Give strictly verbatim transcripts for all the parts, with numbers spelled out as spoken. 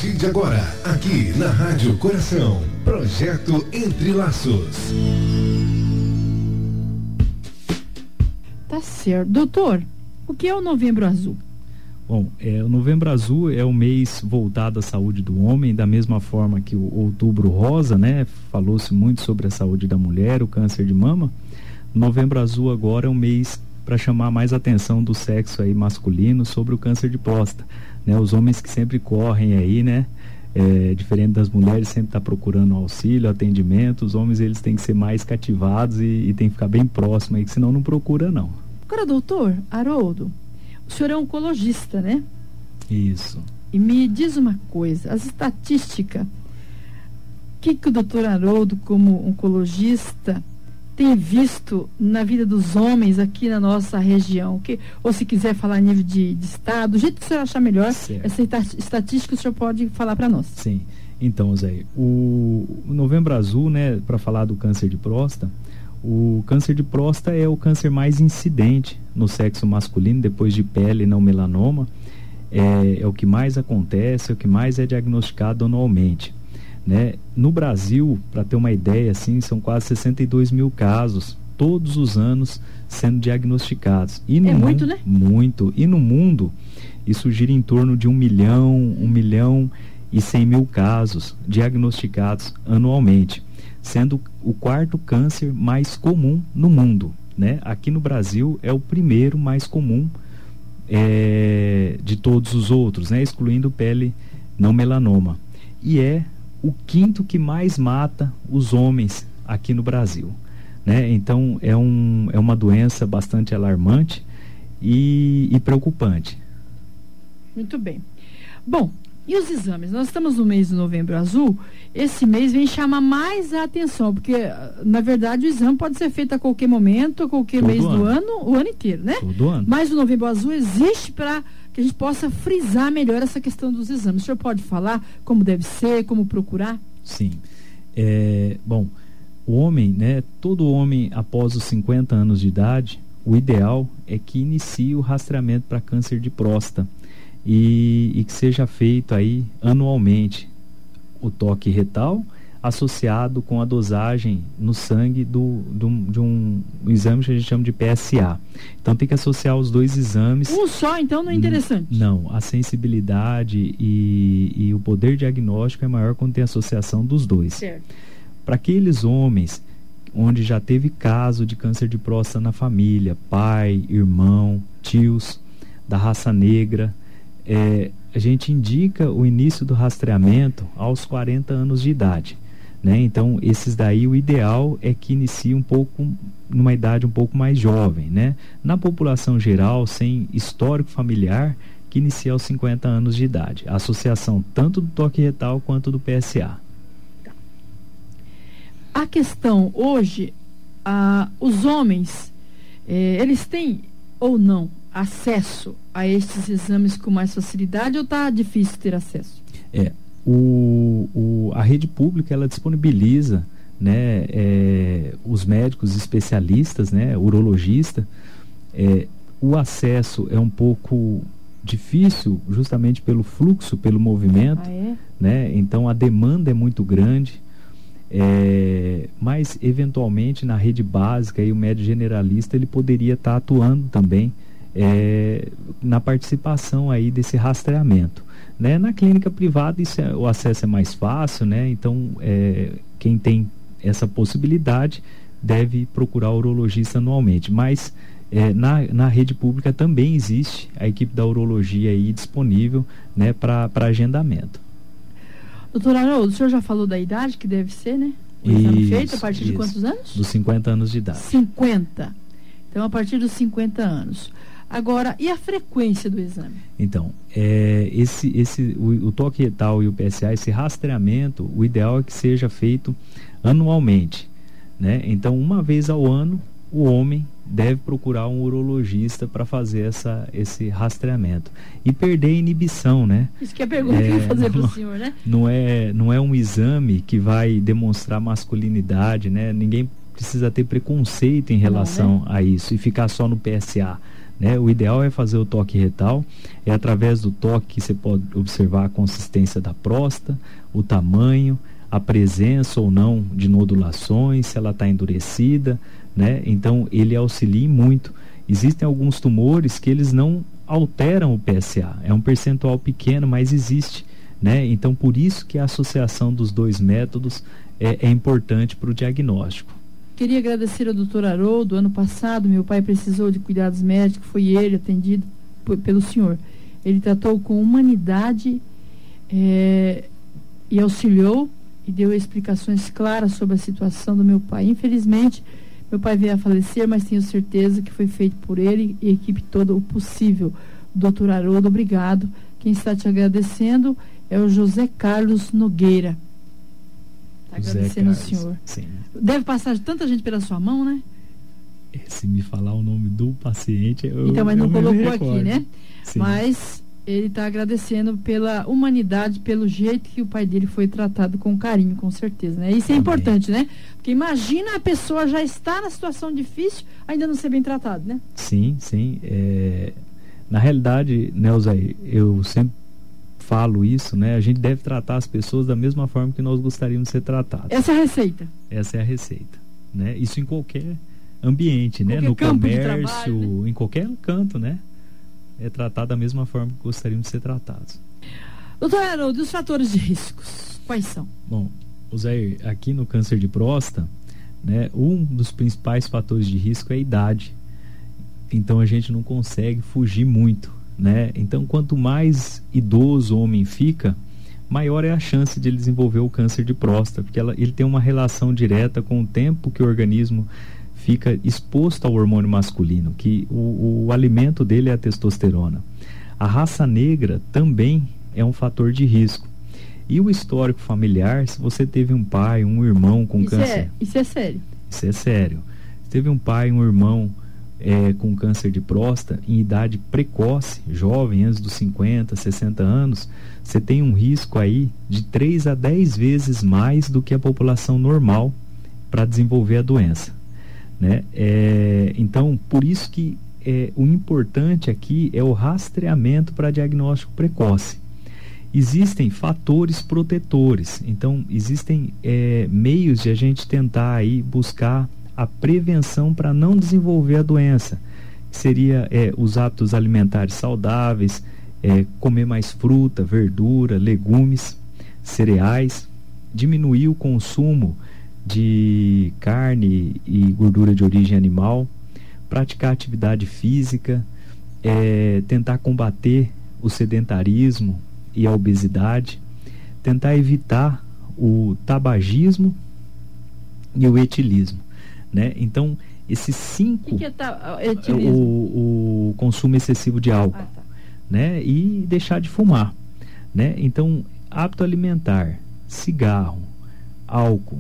partir de agora, aqui na Rádio Coração, Projeto Entre Laços. Tá certo. Doutor, o que é o Novembro Azul? Bom, é, o Novembro Azul é o mês voltado à saúde do homem, da mesma forma que o Outubro Rosa, né? Falou-se muito sobre a saúde da mulher, o câncer de mama. O Novembro Azul agora é um mês para chamar mais atenção do sexo aí masculino sobre o câncer de próstata, né? Os homens que sempre correm aí, né? É, diferente das mulheres, sempre tá procurando auxílio, atendimento. Os homens, eles têm que ser mais cativados e, e tem que ficar bem próximo aí, que senão não procura não. Agora, doutor Haroldo, o senhor é oncologista, né? Isso. E me diz uma coisa, as estatísticas, o que, que o doutor Haroldo, como oncologista, tem visto na vida dos homens aqui na nossa região? Que, ou se quiser falar a nível de, de estado, do jeito que o senhor achar melhor, certo. Essa estatística o senhor pode falar para nós. Sim. Então, Zé, o, o Novembro Azul, né, para falar do câncer de próstata, o câncer de próstata é o câncer mais incidente no sexo masculino, depois de pele e não melanoma. É, é o que mais acontece, é o que mais é diagnosticado anualmente. Né? No Brasil, para ter uma ideia, assim, são quase sessenta e dois mil casos todos os anos sendo diagnosticados. E no é muito, mundo, né? Muito. E no mundo, isso gira em torno de um milhão, um milhão e cem mil casos diagnosticados anualmente, sendo o quarto câncer mais comum no mundo. Né? Aqui no Brasil é o primeiro mais comum é, de todos os outros, né? Excluindo pele não melanoma. E é o quinto que mais mata os homens aqui no Brasil, né? Então é, um, é uma doença bastante alarmante e, e preocupante. Muito bem. Bom, e os exames? Nós estamos no mês de Novembro Azul. Esse mês vem chamar mais a atenção, porque na verdade o exame pode ser feito a qualquer momento, a qualquer Todo mês ano. do ano, o ano inteiro, né? Todo ano. Mas o Novembro Azul existe para que a gente possa frisar melhor essa questão dos exames. O senhor pode falar como deve ser, como procurar? Sim. É, bom, o homem, né, todo homem após os cinquenta anos de idade, o ideal é que inicie o rastreamento para câncer de próstata e, e que seja feito aí anualmente o toque retal associado com a dosagem no sangue do, do, de um, um exame que a gente chama de P S A. Então tem que associar os dois exames. Um só, então, não é interessante? Não, a sensibilidade e, e o poder diagnóstico é maior quando tem associação dos dois. Certo. Para aqueles homens onde já teve caso de câncer de próstata na família, pai, irmão, tios da raça negra, é, a gente indica o início do rastreamento aos quarenta anos de idade. Né? Então, esses daí, o ideal é que inicie um pouco, numa idade um pouco mais jovem, né? Na população geral, sem histórico familiar, que inicie aos cinquenta anos de idade. A associação tanto do toque retal quanto do P S A. Tá. A questão hoje, ah, os homens, eh, eles têm ou não acesso a estes exames com mais facilidade ou está difícil ter acesso? É. O, o, a rede pública, ela disponibiliza, né, é, os médicos especialistas, né, urologista, é, o acesso é um pouco difícil justamente pelo fluxo, pelo movimento, ah, é? né, então a demanda é muito grande, é, mas eventualmente na rede básica aí, o médico generalista ele poderia estar tá atuando também é, na participação aí desse rastreamento. Né? Na clínica privada isso é, o acesso é mais fácil, né? Então é, quem tem essa possibilidade deve procurar o urologista anualmente, mas é, na, na rede pública também existe a equipe da urologia aí disponível, né, para agendamento. Doutor Haroldo, o senhor já falou da idade que deve ser, né? O exame isso, feito a partir isso. de quantos anos? Dos cinquenta anos de idade. cinquenta. Então a partir dos cinquenta anos. Agora, e a frequência do exame? Então, é, esse, esse, o, o toque retal e o P S A, esse rastreamento, o ideal é que seja feito anualmente, né? Então, uma vez ao ano, o homem deve procurar um urologista para fazer essa, esse rastreamento. E perder a inibição, né? Isso que é a pergunta é, que eu ia fazer para o senhor, né? Não é, não é um exame que vai demonstrar masculinidade, né? Ninguém precisa ter preconceito em relação não, né? a isso e ficar só no P S A. né? O ideal é fazer o toque retal, é através do toque que você pode observar a consistência da próstata, o tamanho, a presença ou não de nodulações, se ela está endurecida, né? Então ele auxilia muito. Existem alguns tumores que eles não alteram o P S A, é um percentual pequeno, mas existe, né? Então por isso que a associação dos dois métodos é, é importante para o diagnóstico. Queria agradecer ao doutor Haroldo. Ano passado meu pai precisou de cuidados médicos, foi ele atendido por, pelo senhor. Ele tratou com humanidade é, e auxiliou e deu explicações claras sobre a situação do meu pai. Infelizmente meu pai veio a falecer, mas tenho certeza que foi feito por ele e a equipe toda o possível. doutor Haroldo, obrigado. Quem está te agradecendo é o José Carlos Nogueira. Está agradecendo o senhor. Sim. Deve passar tanta gente pela sua mão, né? Se me falar o nome do paciente, eu Então, mas não eu colocou aqui, né? Sim. Mas ele está agradecendo pela humanidade, pelo jeito que o pai dele foi tratado com carinho, com certeza, né? Isso é Amém. Importante, né? Porque imagina a pessoa já está na situação difícil, ainda não ser bem tratado, né? Sim, sim. É... Na realidade, Neuza, eu sempre falo isso, né? A gente deve tratar as pessoas da mesma forma que nós gostaríamos de ser tratados. Essa é a receita. Essa é a receita, né? Isso em qualquer ambiente, qualquer né? No comércio, trabalho, né? Em qualquer canto, né? É tratado da mesma forma que gostaríamos de ser tratados. Doutor Haroldo, os fatores de riscos, quais são? Bom, Zé, aqui no câncer de próstata, né, um dos principais fatores de risco é a idade. Então a gente não consegue fugir muito, né? Então quanto mais idoso o homem fica, maior é a chance de ele desenvolver o câncer de próstata, porque ela, ele tem uma relação direta com o tempo que o organismo fica exposto ao hormônio masculino, que o, o alimento dele é a testosterona. A raça negra também é um fator de risco. E o histórico familiar, se você teve um pai, um irmão com isso câncer... É, isso é sério. Isso é sério. Se teve um pai, um irmão é, com câncer de próstata em idade precoce, jovem, antes dos cinquenta, sessenta anos, você tem um risco aí de três a dez vezes mais do que a população normal para desenvolver a doença. Né? É, então, por isso que é, o importante aqui é o rastreamento para diagnóstico precoce. Existem fatores protetores, então existem é, meios de a gente tentar aí buscar a prevenção para não desenvolver a doença, que seria é, os hábitos alimentares saudáveis, é, comer mais fruta, verdura, legumes, cereais, diminuir o consumo de carne e gordura de origem animal, praticar atividade física, é, tentar combater o sedentarismo e a obesidade, tentar evitar o tabagismo e o etilismo, né? Então, esses cinco... O que, que é ta- etilismo? O, o consumo excessivo de álcool, ah, tá. né? E deixar de fumar, né? Então, hábito alimentar, cigarro, álcool,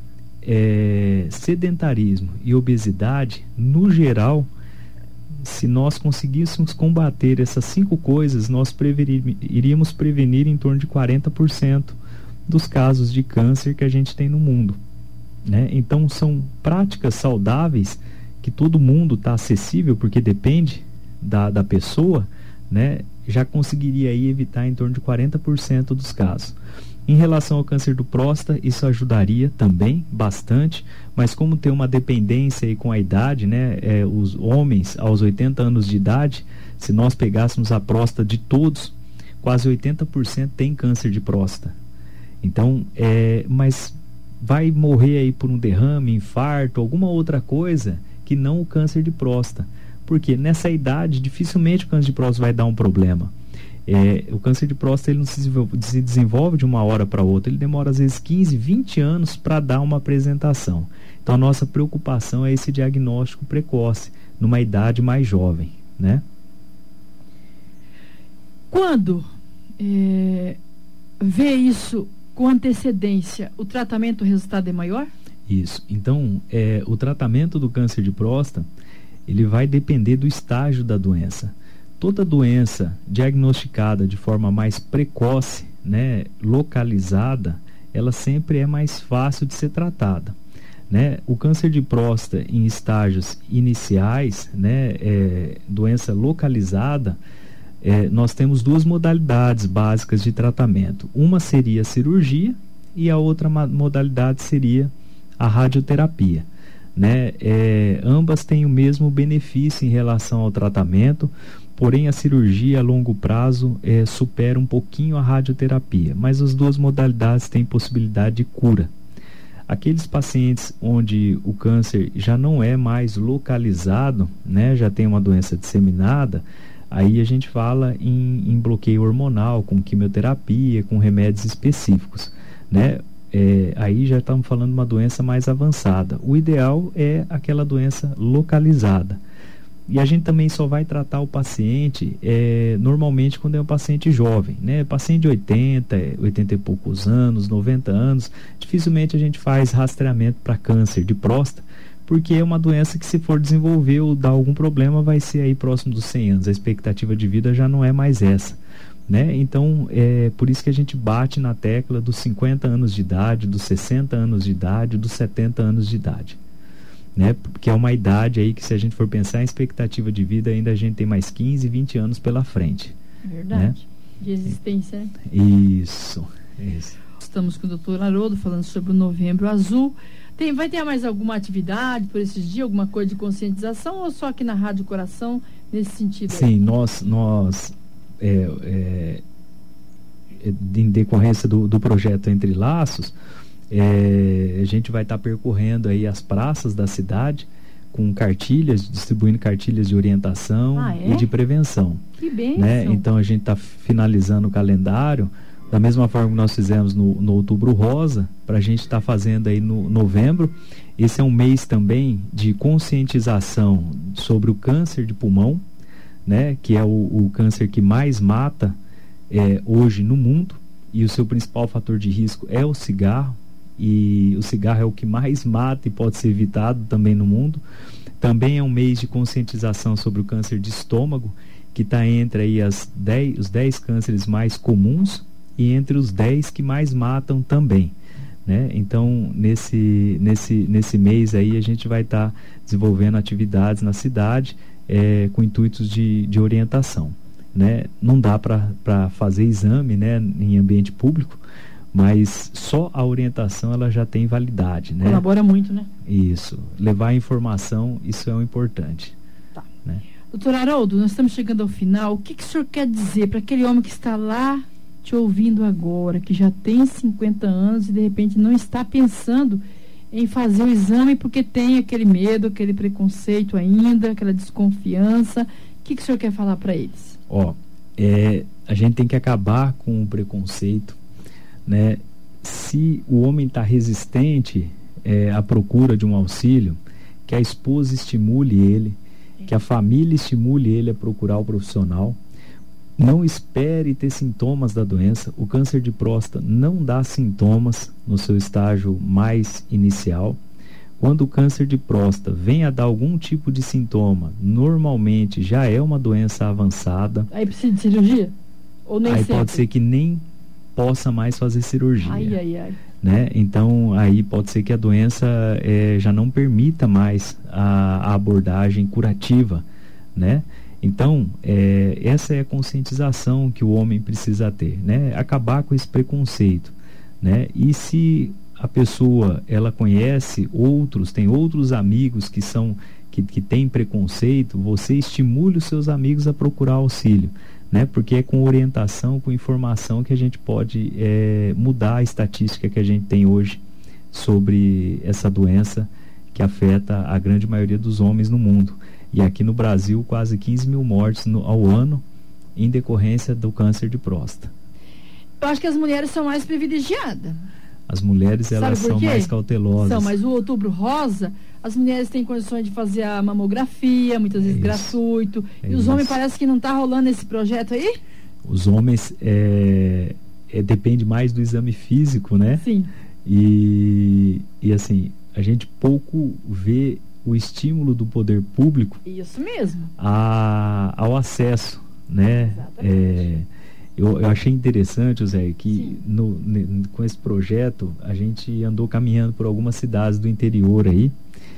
É, sedentarismo e obesidade, no geral, se nós conseguíssemos combater essas cinco coisas, nós prevenir, iríamos prevenir em torno de quarenta por cento dos casos de câncer que a gente tem no mundo, né? Então são práticas saudáveis que todo mundo está acessível, porque depende da, da pessoa, né? Já conseguiria aí evitar em torno de quarenta por cento dos casos. Em relação ao câncer do próstata, isso ajudaria também bastante, mas como tem uma dependência aí com a idade, né, é, os homens aos oitenta anos de idade, se nós pegássemos a próstata de todos, quase oitenta por cento tem câncer de próstata. Então, é, mas vai morrer aí por um derrame, infarto, alguma outra coisa que não o câncer de próstata, porque nessa idade dificilmente o câncer de próstata vai dar um problema. É, o câncer de próstata ele não se desenvolve, se desenvolve de uma hora para outra, ele demora às vezes quinze, vinte anos para dar uma apresentação. Então a nossa preocupação é esse diagnóstico precoce, numa idade mais jovem, né? Quando é, vê isso com antecedência, o tratamento, o resultado é maior? Isso. Então, é, o tratamento do câncer de próstata, ele vai depender do estágio da doença. Toda doença diagnosticada de forma mais precoce, né, localizada, ela sempre é mais fácil de ser tratada. né? O câncer de próstata em estágios iniciais, né, é, doença localizada, é, nós temos duas modalidades básicas de tratamento. Uma seria a cirurgia e a outra modalidade seria a radioterapia, né? É, ambas têm o mesmo benefício em relação ao tratamento, porém a cirurgia a longo prazo é, supera um pouquinho a radioterapia, mas as duas modalidades têm possibilidade de cura. Aqueles pacientes onde o câncer já não é mais localizado, né, já tem uma doença disseminada, aí a gente fala em, em bloqueio hormonal, com quimioterapia, com remédios específicos, né? É, aí já estamos falando de uma doença mais avançada. O ideal é aquela doença localizada. E a gente também só vai tratar o paciente é, normalmente quando é um paciente jovem, né? Paciente de oitenta, oitenta e poucos anos, noventa anos, dificilmente a gente faz rastreamento para câncer de próstata, porque é uma doença que, se for desenvolver ou dar algum problema, vai ser aí próximo dos cem anos. A expectativa de vida já não é mais essa, né? Então, é por isso que a gente bate na tecla dos cinquenta anos de idade, dos sessenta anos de idade, dos setenta anos de idade, né? Porque é uma idade aí que, se a gente for pensar em expectativa de vida, ainda a gente tem mais quinze, vinte anos pela frente. Verdade. Né? De existência, né? Isso, isso. Estamos com o doutor Haroldo falando sobre o Novembro Azul. Tem, vai ter mais alguma atividade por esses dias, alguma coisa de conscientização, ou só aqui na Rádio Coração, nesse sentido? Sim, aí? nós... nós É, é, em decorrência do, do projeto Entre Laços, é, a gente vai estar tá percorrendo aí as praças da cidade com cartilhas, distribuindo cartilhas de orientação ah, é? e de prevenção. Que bênção! Né? Então a gente está finalizando o calendário da mesma forma que nós fizemos no, no Outubro Rosa, para a gente estar tá fazendo aí no novembro. Esse é um mês também de conscientização sobre o câncer de pulmão, né, que é o, o câncer que mais mata é, hoje no mundo, e o seu principal fator de risco é o cigarro, e o cigarro é o que mais mata e pode ser evitado também no mundo. Também é um mês de conscientização sobre o câncer de estômago, que está entre aí as dez, os dez cânceres mais comuns e entre os dez que mais matam também, né? Então, nesse, nesse, nesse mês aí, a gente vai estar tá desenvolvendo atividades na cidade, É, com intuitos de, de orientação, né? Não dá para fazer exame, né, em ambiente público, mas só a orientação ela já tem validade, né? Colabora muito, né? Isso, levar a informação, isso é o importante. Tá. Né? Doutor Haroldo, nós estamos chegando ao final. O que, que o senhor quer dizer para aquele homem que está lá te ouvindo agora, que já tem cinquenta anos e de repente não está pensando em fazer o exame porque tem aquele medo, aquele preconceito ainda, aquela desconfiança? O que, que o senhor quer falar para eles? Ó, é, a gente tem que acabar com o preconceito, né? Se o homem está resistente é, à procura de um auxílio, que a esposa estimule ele, que a família estimule ele a procurar o profissional. Não espere ter sintomas da doença. O câncer de próstata não dá sintomas no seu estágio mais inicial. Quando o câncer de próstata vem a dar algum tipo de sintoma, normalmente já é uma doença avançada. Aí precisa de cirurgia? Ou nem Aí sempre? pode ser que nem possa mais fazer cirurgia. Ai, ai, ai. Né? Então, aí pode ser que a doença é, já não permita mais a, a abordagem curativa, né? Então, é, essa é a conscientização que o homem precisa ter, né? Acabar com esse preconceito, né? E se a pessoa, ela conhece outros, tem outros amigos que são, que, que têm preconceito, você estimule os seus amigos a procurar auxílio, né? Porque é com orientação, com informação que a gente pode é, mudar a estatística que a gente tem hoje sobre essa doença que afeta a grande maioria dos homens no mundo. E aqui no Brasil, quase quinze mil mortes no, ao ano em decorrência do câncer de próstata. Eu acho que as mulheres são mais privilegiadas. As mulheres, elas são mais cautelosas. São, mas o Outubro Rosa, as mulheres têm condições de fazer a mamografia, muitas vezes é gratuito. É e os isso. homens parece que não está rolando esse projeto aí? Os homens, é, é, depende mais do exame físico, né? Sim. E, e assim, a gente pouco vê o estímulo do poder público. Isso mesmo. A, ao acesso, né? É, Eu, eu achei interessante, Zé, que no, ne, com esse projeto a gente andou caminhando por algumas cidades do interior aí,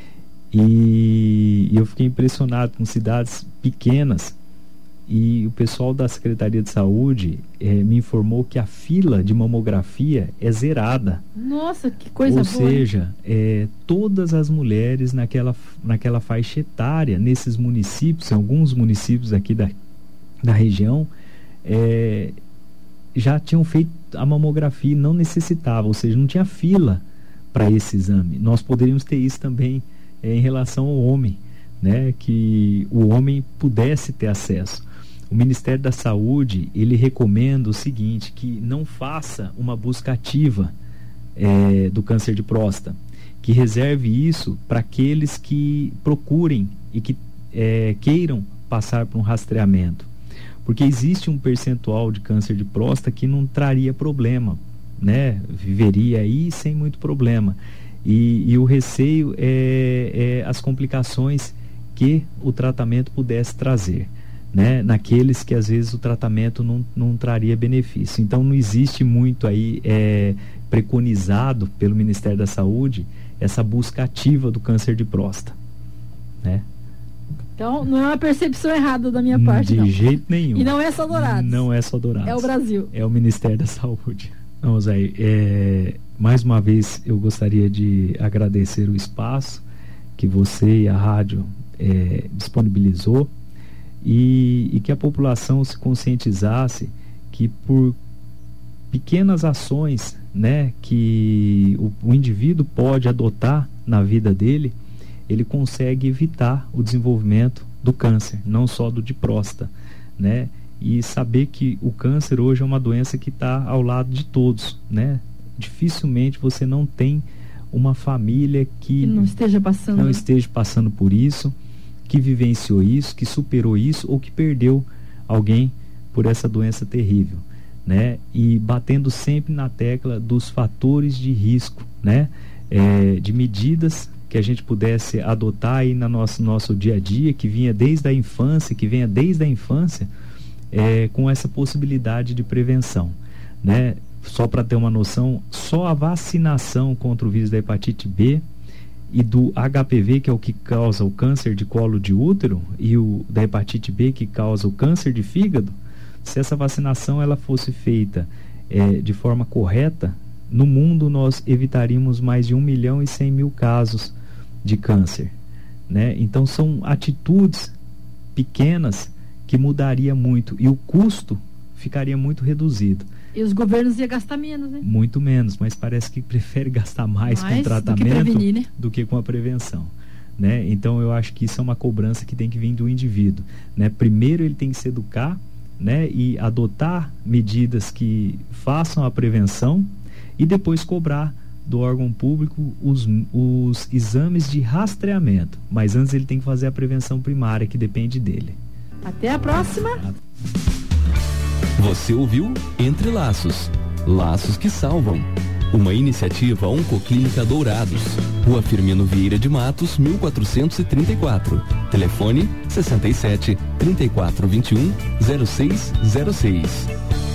e, e eu fiquei impressionado com cidades pequenas, e o pessoal da Secretaria de Saúde eh, me informou que a fila de mamografia é zerada. Nossa, que coisa Ou boa. Ou seja, eh, todas as mulheres naquela, naquela faixa etária, nesses municípios, alguns municípios aqui da, da região, eh, já tinham feito a mamografia e não necessitava, ou seja, não tinha fila para esse exame. Nós poderíamos ter isso também eh, em relação ao homem, né, que o homem pudesse ter acesso. O Ministério da Saúde, ele recomenda o seguinte, que não faça uma busca ativa é, do câncer de próstata, que reserve isso para aqueles que procurem e que é, queiram passar por um rastreamento, porque existe um percentual de câncer de próstata que não traria problema, né? Viveria aí sem muito problema, e, e o receio é, é as complicações que o tratamento pudesse trazer, né, naqueles que às vezes o tratamento não, não traria benefício. Então não existe muito aí é, preconizado pelo Ministério da Saúde essa busca ativa do câncer de próstata, né? Então não é uma percepção errada da minha parte, de não. jeito nenhum. E não é só Dourados. Não é só Dourados. É o Brasil. É o Ministério da Saúde. Não, Zé, é, mais uma vez eu gostaria de agradecer o espaço que você e a rádio é, disponibilizou, e, e que a população se conscientizasse que por pequenas ações, né, que o, o indivíduo pode adotar na vida dele, ele consegue evitar o desenvolvimento do câncer, não só do de próstata, né? E saber que o câncer hoje é uma doença que está ao lado de todos, né? Dificilmente você não tem uma família que, que não esteja passando, não esteja passando por isso, que vivenciou isso, que superou isso ou que perdeu alguém por essa doença terrível, né? E batendo sempre na tecla dos fatores de risco, né? É, de medidas que a gente pudesse adotar aí no nosso, nosso dia a dia, que vinha desde a infância, que venha desde a infância, é, com essa possibilidade de prevenção, né? Só para ter uma noção, só a vacinação contra o vírus da hepatite B e do H P V, que é o que causa o câncer de colo de útero, e o da hepatite B, que causa o câncer de fígado, se essa vacinação ela fosse feita é, de forma correta, no mundo nós evitaríamos mais de um milhão e cem mil casos de câncer, né? Então são atitudes pequenas que mudaria muito, e o custo ficaria muito reduzido. E os governos iam gastar menos, né? Muito menos, mas parece que prefere gastar mais, mais com o tratamento do que, prevenir, né? do que com a prevenção, né? Então eu acho que isso é uma cobrança que tem que vir do indivíduo, né? Primeiro ele tem que se educar, né? E adotar medidas que façam a prevenção, e depois cobrar do órgão público os, os exames de rastreamento. Mas antes ele tem que fazer a prevenção primária, que depende dele. Até a próxima! Você ouviu Entre Laços, Laços que Salvam. Uma iniciativa Oncoclínica Dourados, Rua Firmino Vieira de Matos, mil quatrocentos e trinta e quatro. Telefone sessenta e sete, trinta e quatro, vinte e um, zero seis zero seis.